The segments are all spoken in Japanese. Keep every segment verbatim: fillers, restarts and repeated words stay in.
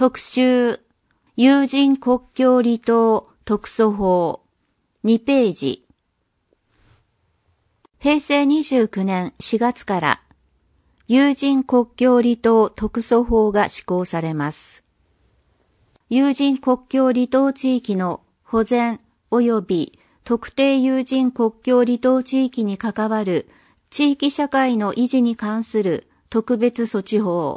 特集、有人国境離島特措法、にページ。へいせいにじゅうきゅうねんしがつから、有人国境離島特措法が施行されます。有人国境離島地域の保全及び特定有人国境離島地域に関わる地域社会の維持に関する特別措置法。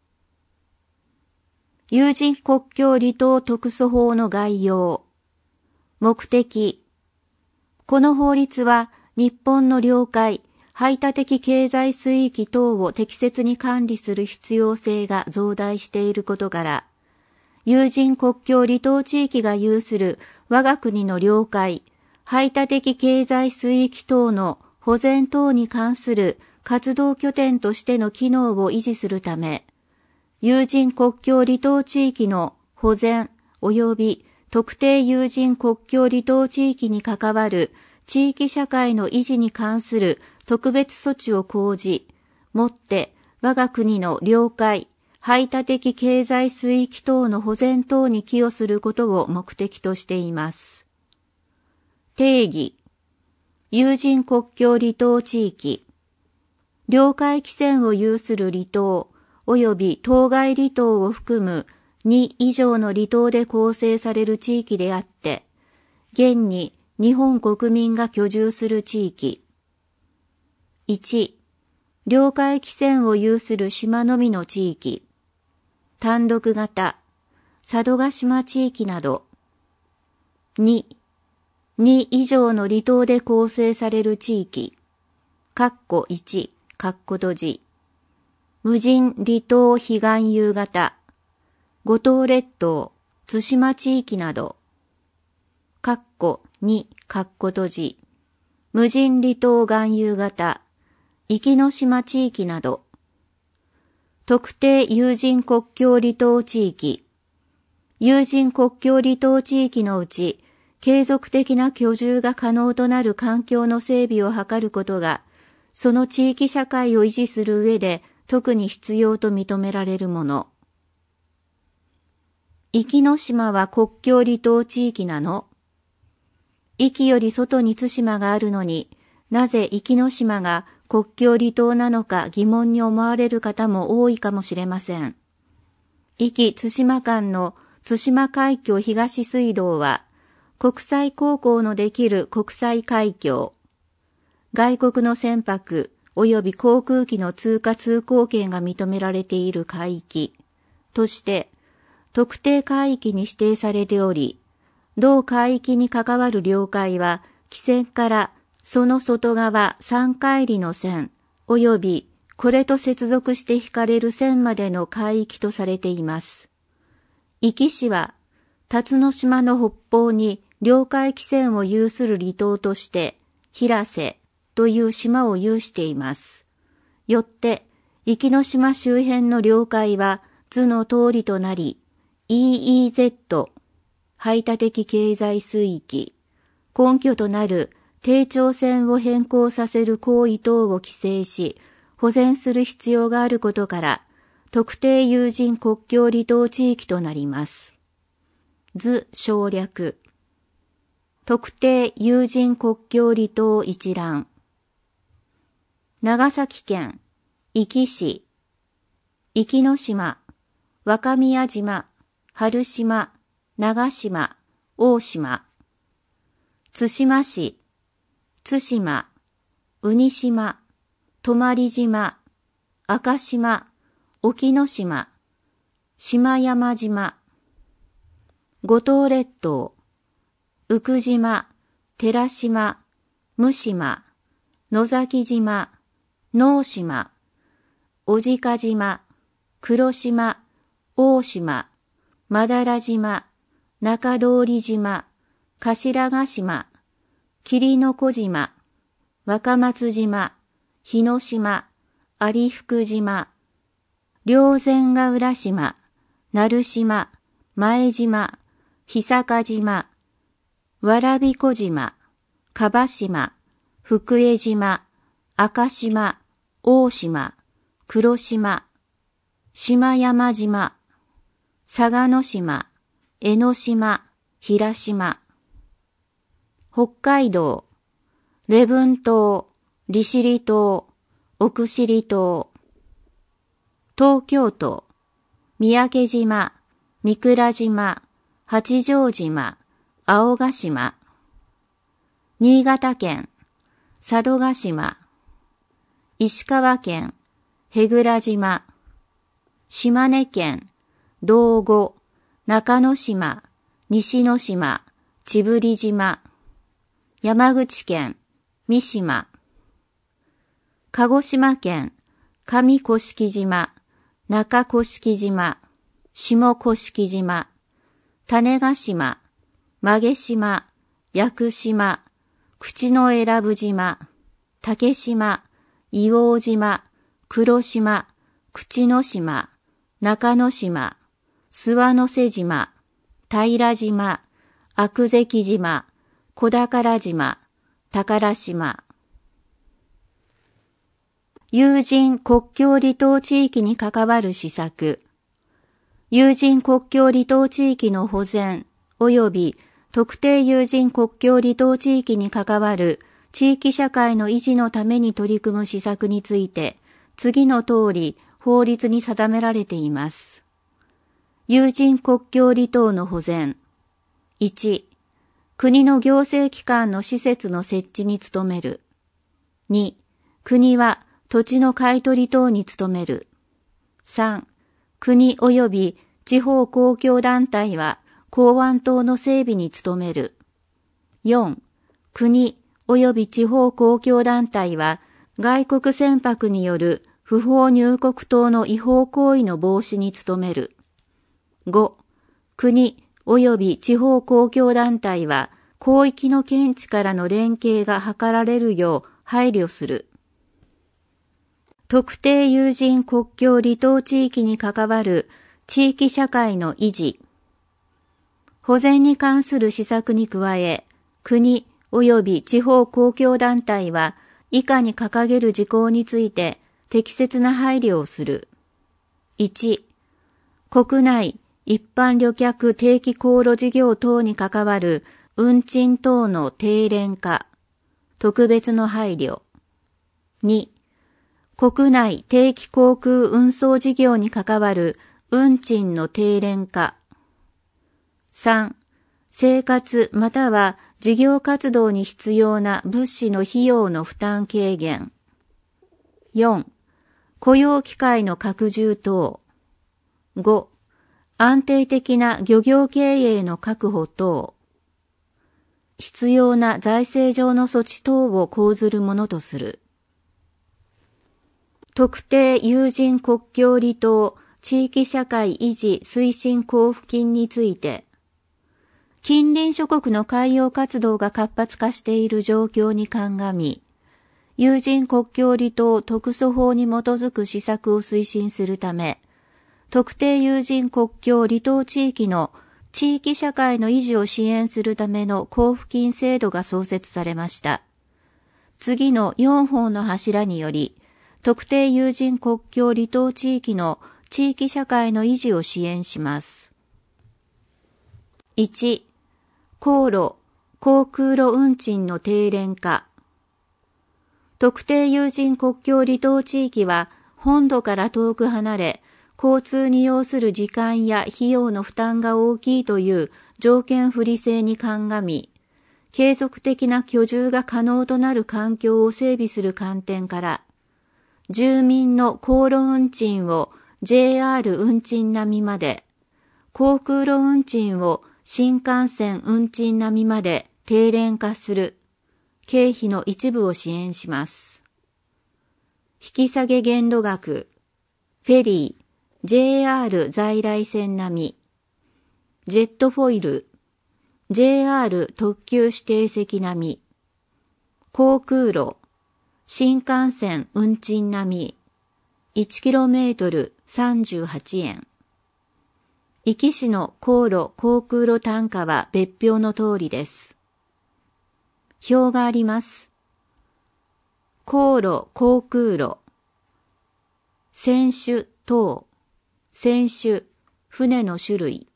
有人国境離島特措法の概要。目的。この法律は日本の領海、排他的経済水域等を適切に管理する必要性が増大していることから、有人国境離島地域が有する我が国の領海、排他的経済水域等の保全等に関する活動拠点としての機能を維持するため、有人国境離島地域の保全及び特定有人国境離島地域に関わる地域社会の維持に関する特別措置を講じ、もって我が国の領海、排他的経済水域等の保全等に寄与することを目的としています。定義。有人国境離島地域。領海汽船を有する離島、及び当該離島を含むに以上の離島で構成される地域であって、現に日本国民が居住する地域。いち. 領海汽船を有する島のみの地域。単独型、佐渡島地域など。に. に以上の離島で構成される地域。括弧いち、括弧閉じ。無人離島非含有型、五島列島、対馬地域など、括弧に、括弧閉じ、無人離島含有型、壱岐島地域など、特定有人国境離島地域、有人国境離島地域のうち、継続的な居住が可能となる環境の整備を図ることが、その地域社会を維持する上で、特に必要と認められるもの。壱岐島は国境離島地域なの？壱岐より外に対馬があるのに、なぜ壱岐島が国境離島なのか疑問に思われる方も多いかもしれません。壱岐対馬間の対馬海峡東水道は、国際航行のできる国際海峡。外国の船舶、及び航空機の通過通行権が認められている海域として特定海域に指定されており、同海域に関わる領海は汽船からその外側三海里の線及びこれと接続して引かれる線までの海域とされています。壱岐市は辰野島の北方に領海汽船を有する離島として平瀬という島を有しています。よって、壱岐島周辺の領海は図の通りとなり、イーイーゼット、排他的経済水域、根拠となる定潮線を変更させる行為等を規制し、保全する必要があることから、特定有人国境離島地域となります。図省略。特定有人国境離島一覧。長崎県、壱岐市、壱岐島、若宮島、春島、長島、大島、対馬市、対馬、宇荷島、泊島、赤島、沖ノ島、島山島、五島列島、宇久島、寺島、武島、野崎島、能島、小値賀島、黒島、大島、まだら島、中通島、頭ヶ島、霧の子島、若松島、日之島、有福島、霊仙ヶ浦島、鳴島、前島、久賀島、蕨小島、樺島、福江島、赤島、大島、黒島、島山島、 嵯峨野島、江ノ島、平島。北海道、礼文島、利尻島、奥尻島。東京都、三宅島、御蔵島、八丈島、青ヶ島。新潟県、佐渡島。石川県、舳倉島。島根県、道後、中之島、西之島、知夫島。山口県、三島。鹿児島県、上甑島、中甑島、下甑島。種子島、馬毛島、屋久島、口永良部島、竹島、硫黄島、黒島、口之島、中之島、諏訪之瀬島、平島、悪石島、小宝島、宝島。有人国境離島地域に関わる施策。有人国境離島地域の保全及び特定有人国境離島地域に関わる地域社会の維持のために取り組む施策について、次の通り法律に定められています。有人国境離島の保全。いち、国の行政機関の施設の設置に努める。に、国は土地の買取等に努める。さん、国及び地方公共団体は港湾等の整備に努める。よん、国及び地方公共団体は外国船舶による不法入国等の違法行為の防止に努める。ご、国及び地方公共団体は広域の見地からの連携が図られるよう配慮する。特定有人国境離島地域に関わる地域社会の維持。保全に関する施策に加え、国及び地方公共団体は以下に掲げる事項について適切な配慮をする。いち、国内一般旅客定期航路事業等に関わる運賃等の低廉化、特別の配慮。に、国内定期航空運送事業に関わる運賃の低廉化。さん、生活または事業活動に必要な物資の費用の負担軽減。よん、雇用機会の拡充等。ご、安定的な漁業経営の確保等。必要な財政上の措置等を講ずるものとする。特定有人国境離島地域社会維持推進交付金について、近隣諸国の海洋活動が活発化している状況に鑑み、有人国境離島特措法に基づく施策を推進するため、特定有人国境離島地域の地域社会の維持を支援するための交付金制度が創設されました。次のよんほんの柱により、特定有人国境離島地域の地域社会の維持を支援します。いち、航路、航空路運賃の低廉化。特定有人国境離島地域は本土から遠く離れ、交通に要する時間や費用の負担が大きいという条件不利性に鑑み、継続的な居住が可能となる環境を整備する観点から、住民の航路運賃を ジェイアール 運賃並みまで、航空路運賃を新幹線運賃並みまで低廉化する、経費の一部を支援します。引き下げ限度額、フェリー、ジェイアール 在来線並み、ジェットフォイル、ジェイアール 特急指定席並み、航空路、新幹線運賃並み、いちキロメートルさんじゅうはちえん。壱岐市の航路航空路単価は別表の通りです。表があります。航路航空路、船種等、船種、 船の種類。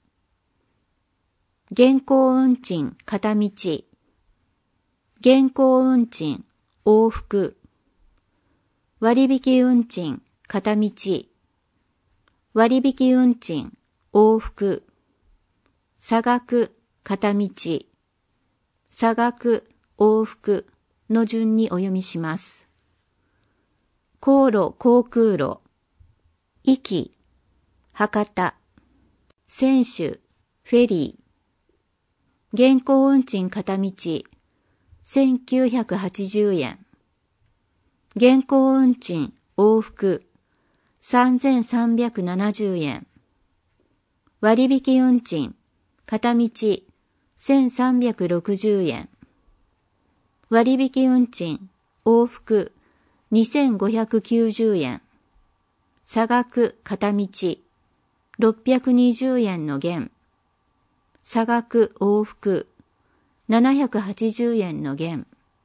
現行運賃片道。現行運賃往復。割引運賃片道。割引運賃往復。差額片道。差額往復の順にお読みします。航路航空路。壱岐、博多。船首、フェリー。現行運賃片道、せんきゅうひゃくはちじゅうえん。現行運賃往復、さんぜんさんびゃくななじゅうえん。割引運賃、片道、せんさんびゃくろくじゅうえん。割引運賃、往復、にせんごひゃくきゅうじゅうえん。差額片道、ろっぴゃくにじゅうえんの減。差額往復、ななひゃくはちじゅうえんの減。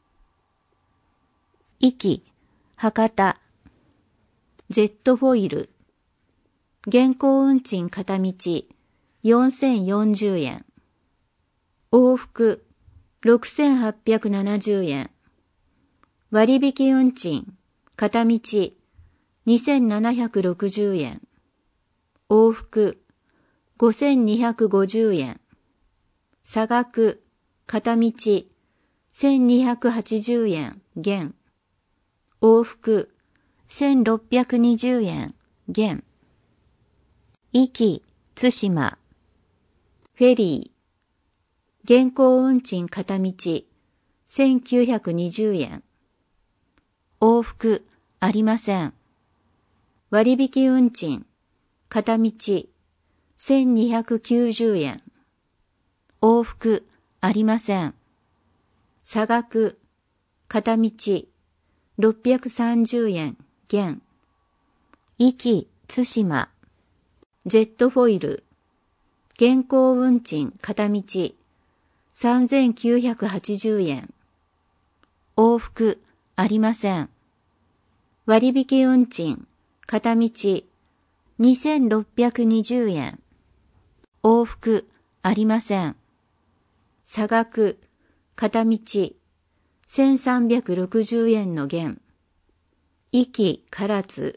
壱岐、博多。ジェットフォイル。現行運賃片道、よんせんよんじゅうえん。往復、ろくせんはっぴゃくななじゅうえん。割引運賃、片道、にせんななひゃくろくじゅうえん。往復、ごせんにひゃくごじゅうえん。差額、片道、せんにひゃくはちじゅうえん減。往復、せんろっぴゃくにじゅうえん減。壱岐、対馬。フェリー。現行運賃片道、せんきゅうひゃくにじゅうえん。往復、ありません。割引運賃、片道、せんにひゃくきゅうじゅうえん。往復、ありません。差額、片道、ろっぴゃくさんじゅうえん減。壱岐、対馬。ジェットフォイル。現行運賃片道、さんぜんきゅうひゃくはちじゅうえん。往復、ありません。割引運賃、片道、にせんろっぴゃくにじゅうえん。往復、ありません。差額、片道、せんさんびゃくろくじゅうえんの減。壱岐、唐津。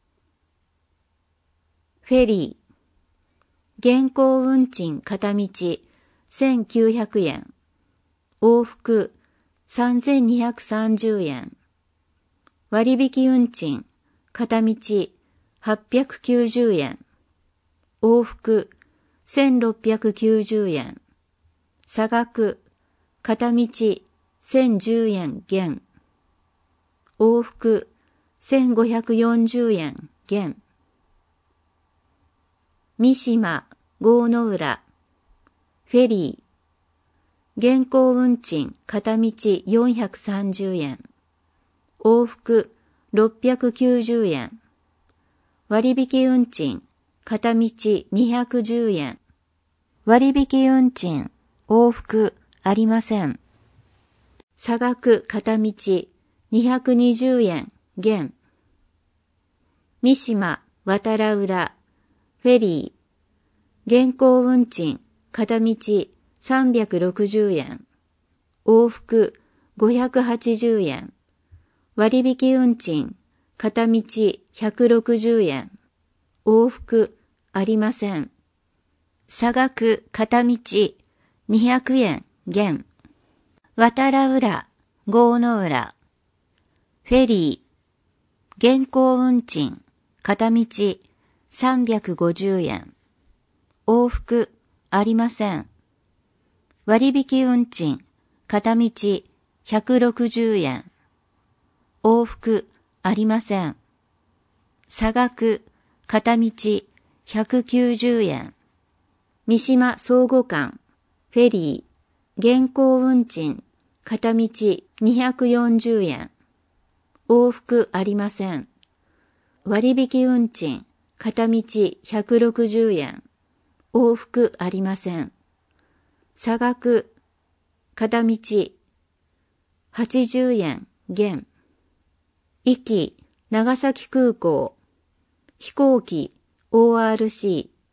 フェリー。現行運賃片道、せんきゅうひゃくえん。往復、さんぜんにひゃくさんじゅうえん。割引運賃、片道、はっぴゃくきゅうじゅうえん。往復、せんろっぴゃくきゅうじゅうえん。差額、片道、せんじゅうえん減。往復、せんごひゃくよんじゅうえん減。三島、郷ノ浦。フェリー。現行運賃片道よんひゃくさんじゅうえん。往復ろっぴゃくきゅうじゅうえん。割引運賃片道にひゃくじゅうえん。割引運賃往復ありません。差額片道にひゃくにじゅうえん減。三島、渡良浦。フェリー。現行運賃片道さんびゃくろくじゅうえん。往復ごひゃくはちじゅうえん。割引運賃片道ひゃくろくじゅうえん。往復ありません。差額片道にひゃくえん減。渡良浦、郷ノ浦。フェリー。現行運賃片道さんびゃくごじゅうえん。往復ありません。割引運賃片道ひゃくろくじゅうえん。往復ありません。差額片道ひゃくきゅうじゅうえん。三島相互間。フェリー。現行運賃片道にひゃくよんじゅうえん。往復ありません。割引運賃片道ひゃくろくじゅうえん。往復ありません。差額片道はちじゅうえん減。壱岐、長崎空港。飛行機 オーアールシー。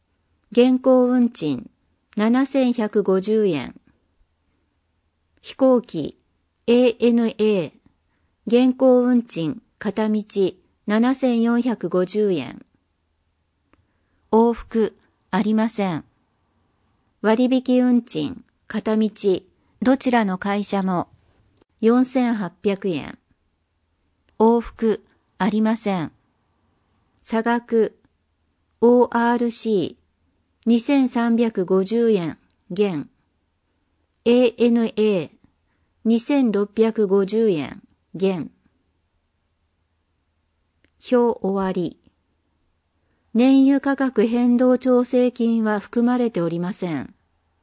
現行運賃ななせんひゃくごじゅうえん。飛行機 エーエヌエー 現行運賃片道ななせんよんひゃくごじゅうえん。往復ありません。割引運賃片道どちらの会社もよんせんはっぴゃくえん。往復ありません。差額 オーアールシーにせんさんびゃくごじゅうえん減。エーエヌエーにせんろっぴゃくごじゅうえん減。表終わり。燃油価格変動調整金は含まれておりません。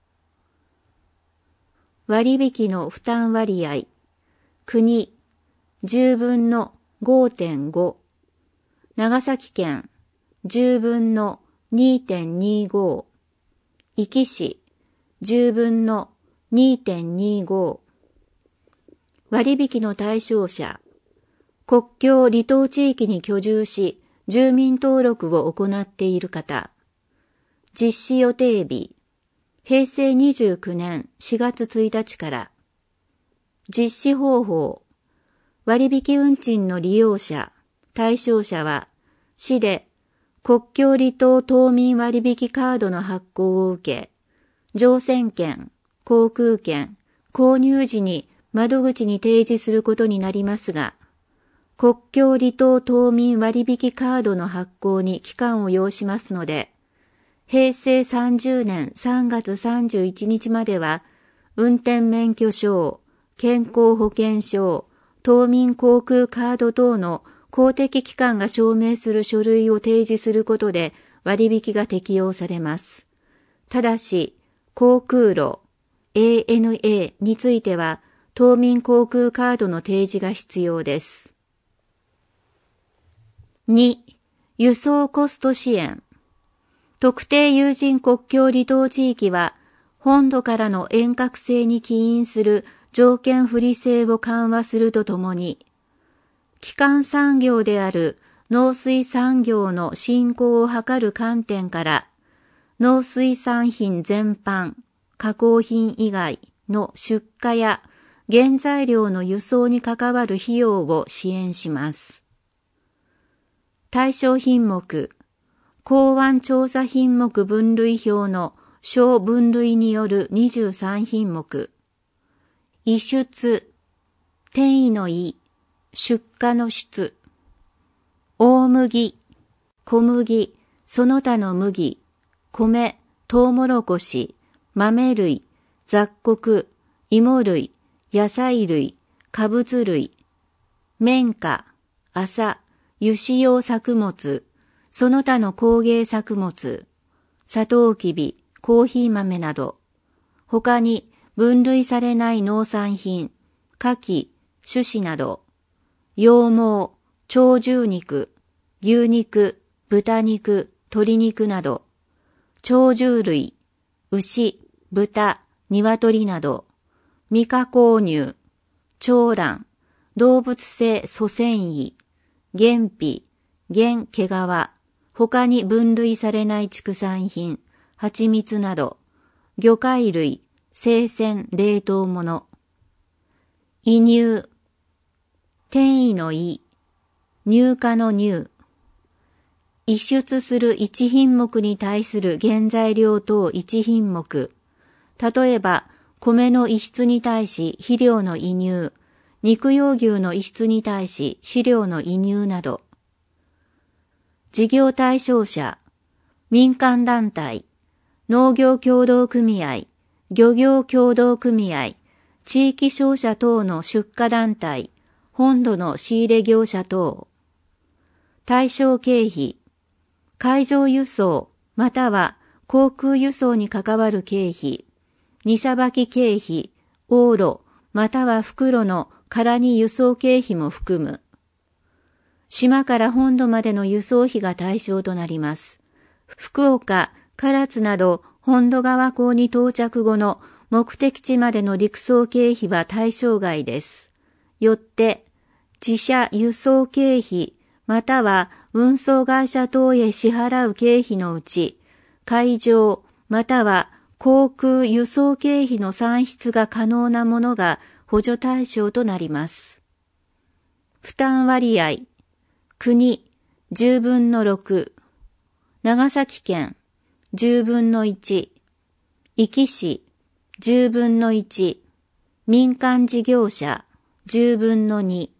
割引の負担割合。国じゅうぶんの ごてんご。長崎県じゅうぶんの にてんにご。壱岐市じゅうぶんの にてんにご。割引の対象者。国境離島地域に居住し、住民登録を行っている方。実施予定日。へいせいにじゅうきゅうねんしがつついたちから。実施方法。割引運賃の利用者、対象者は、市で国境離島島民割引カードの発行を受け、乗船券、航空券、購入時に窓口に提示することになりますが、国境離島島民割引カードの発行に期間を要しますので、へいせいさんじゅうねんさんがつさんじゅういちにちまでは、運転免許証、健康保険証、島民航空カード等の公的機関が証明する書類を提示することで割引が適用されます。ただし、航空路、エーエヌエー については、島民航空カードの提示が必要です。に. 輸送コスト支援。特定有人国境離島地域は、本土からの遠隔制に起因する条件不利性を緩和するとともに、基幹産業である農水産業の振興を図る観点から、農水産品全般、加工品以外の出荷や原材料の輸送に関わる費用を支援します。対象品目、港湾調査品目分類表の小分類によるにじゅうさんひんもく。輸出、転移の移、出荷の出。大麦、小麦、その他の麦、米、トウモロコシ、豆類、雑穀、芋類、野菜類、果物類。綿花、麻、油脂用作物、その他の工芸作物、サトウキビ、コーヒー豆など、他に分類されない農産品、牡蠣、種子など、羊毛、鳥獣肉、牛肉、豚肉、鶏肉など、鳥獣類、牛、豚、鶏など、未加工乳、鳥卵、動物性粗繊維、原皮、原毛皮、他に分類されない畜産品、蜂蜜など、魚介類、生鮮冷凍物。移入、転移の移、入荷の入。移出する一品目に対する原材料等一品目。例えば、米の移出に対し肥料の移入、肉用牛の移出に対し飼料の移入など。事業対象者、民間団体、農業協同組合、漁業協同組合、地域商社等の出荷団体、本土の仕入れ業者等。対象経費、海上輸送または航空輸送に関わる経費、荷さばき経費、往路または袋の空荷輸送経費も含む。島から本土までの輸送費が対象となります。福岡、唐津など本土側港に到着後の目的地までの陸送経費は対象外です。よって、自社輸送経費または運送会社等へ支払う経費のうち、 海上または航空輸送経費の算出が可能なものが補助対象となります。負担割合、国じゅうぶんのろく、長崎県じゅうぶんのいち、壱岐市じゅうぶんのいち、民間事業者じゅうぶんのに。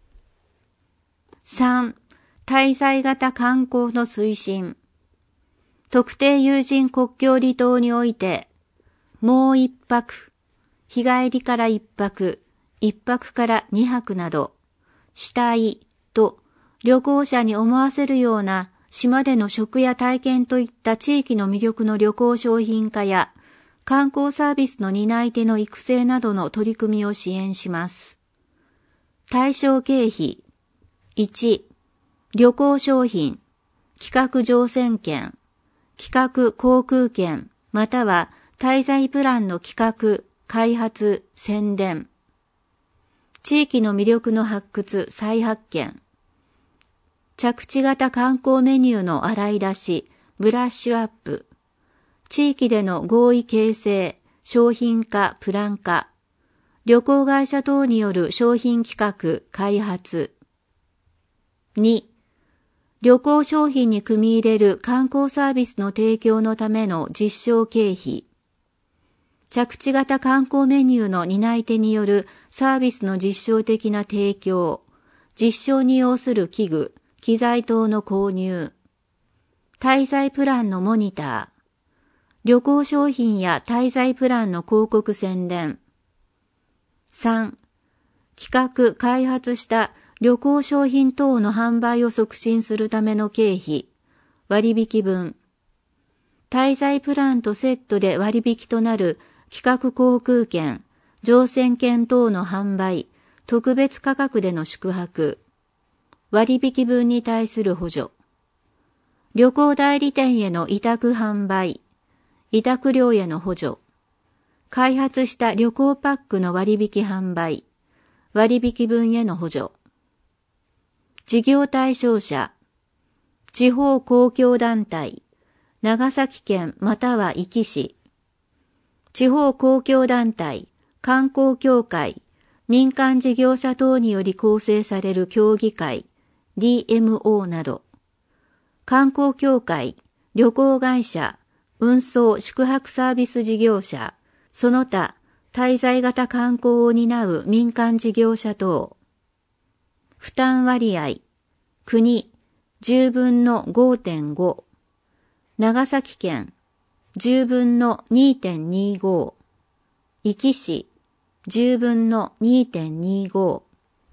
さん、滞在型観光の推進。特定有人国境離島において、もう一泊、日帰りから一泊、一泊から二泊など、したいと旅行者に思わせるような島での食や体験といった地域の魅力の旅行商品化や観光サービスの担い手の育成などの取り組みを支援します。対象経費いち、旅行商品、企画乗船券、企画航空券または滞在プランの企画、開発、宣伝。地域の魅力の発掘、再発見。着地型観光メニューの洗い出し、ブラッシュアップ。地域での合意形成、商品化、プラン化。旅行会社等による商品企画、開発。に、旅行商品に組み入れる観光サービスの提供のための実証経費。着地型観光メニューの担い手によるサービスの実証的な提供、実証に要する器具、機材等の購入、滞在プランのモニター、旅行商品や滞在プランの広告宣伝。さん、企画・開発した旅行商品等の販売を促進するための経費、割引分。滞在プランとセットで割引となる企画航空券、乗船券等の販売、特別価格での宿泊、割引分に対する補助、旅行代理店への委託販売、委託料への補助、開発した旅行パックの割引販売、割引分への補助、事業対象者、地方公共団体、長崎県または壱岐市、地方公共団体、観光協会、民間事業者等により構成される協議会、ディーエムオー など、観光協会、旅行会社、運送宿泊サービス事業者、その他、滞在型観光を担う民間事業者等。負担割合、国、じゅうぶんのごてんご、長崎県、じゅうぶんの にてんにご、壱岐市、じゅうぶんの にてんにご。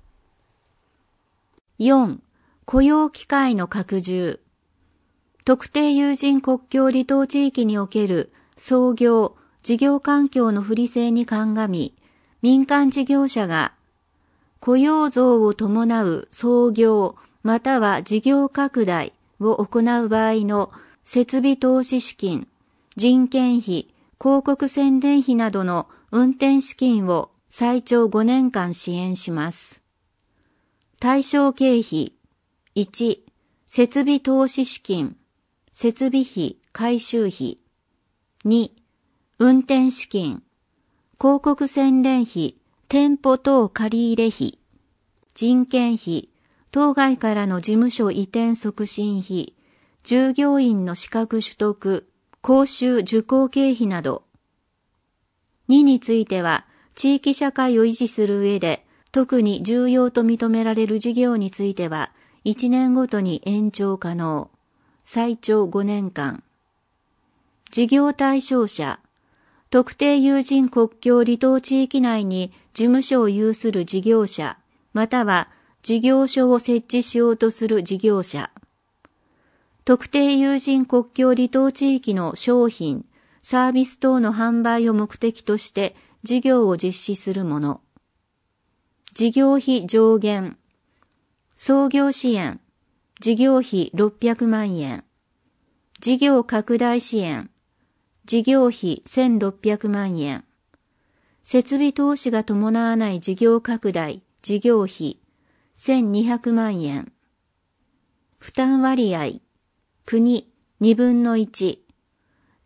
よん、雇用機会の拡充。特定有人国境離島地域における創業、事業環境の不利性に鑑み、民間事業者が雇用増を伴う創業または事業拡大を行う場合の設備投資資金、人件費、広告宣伝費などの運転資金を最長ごねんかん支援します。対象経費いち、設備投資資金、設備費、改修費に、運転資金、広告宣伝費、店舗等借入費、人件費、当該からの事務所移転促進費、従業員の資格取得、講習受講経費など。にについては、地域社会を維持する上で、特に重要と認められる事業については、いちねんごとに延長可能。最長ごねんかん。事業対象者、特定有人国境離島地域内に事務所を有する事業者、または事業所を設置しようとする事業者。特定有人国境離島地域の商品、サービス等の販売を目的として事業を実施するもの。事業費上限。創業支援。事業費ろっぴゃくまんえん。事業拡大支援。事業費せんろっぴゃくまんえん。設備投資が伴わない事業拡大、事業費せんにひゃくまんえん。負担割合。国にぶんのいち。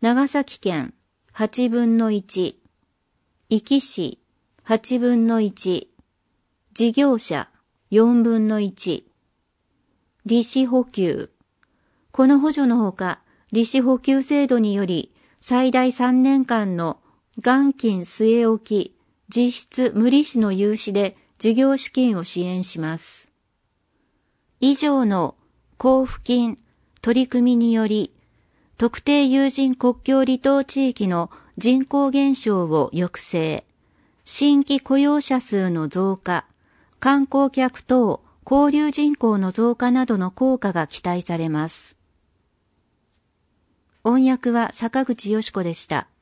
長崎県はちぶんのいち、壱岐市はちぶんのいち、事業者よんぶんのいち、利子補給。この補助のほか、利子補給制度により最大さんねんかんの元金据え置き、実質無利子の融資で事業資金を支援します。以上の交付金取り組みにより、特定有人国境離島地域の人口減少を抑制、新規雇用者数の増加、観光客等交流人口の増加などの効果が期待されます。音訳は坂口よし子でした。